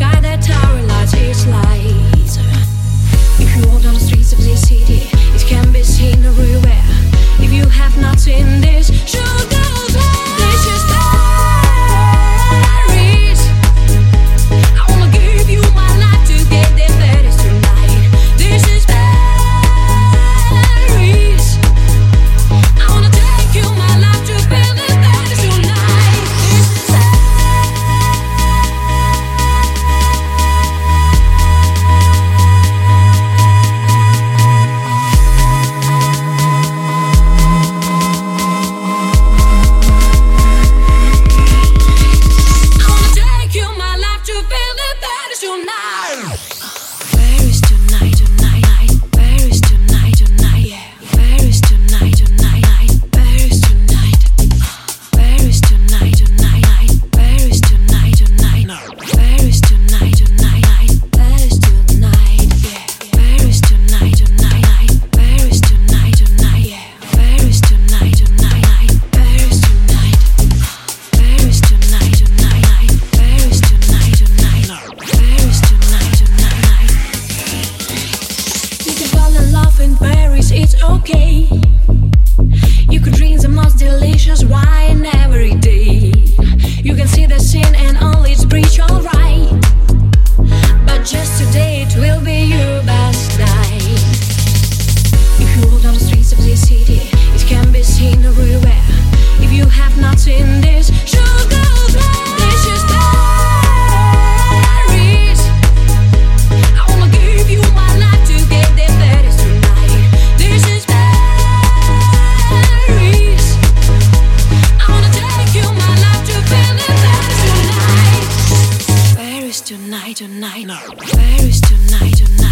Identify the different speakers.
Speaker 1: sky that tower lights its lights. If you walk down the streets of this city, it can be seen everywhere. If you have not seen this, should go there. This is Paris. I wanna give you my life to get there. That is tonight. This is Paris. I wanna take you my life to build it. That is tonight. This is in Paris, it's okay. You could drink the most delicious wine every day. You can see the scene and all its breach, alright. But just today it will be your best night. If you walk down the streets of this city, it can be seen everywhere. If you have not seen this, should go there. This is Paris. I wanna give you my life to get there. That is tonight. This is Paris. I wanna take you my life to feel it. That is tonight. Paris tonight, tonight. Paris tonight, tonight.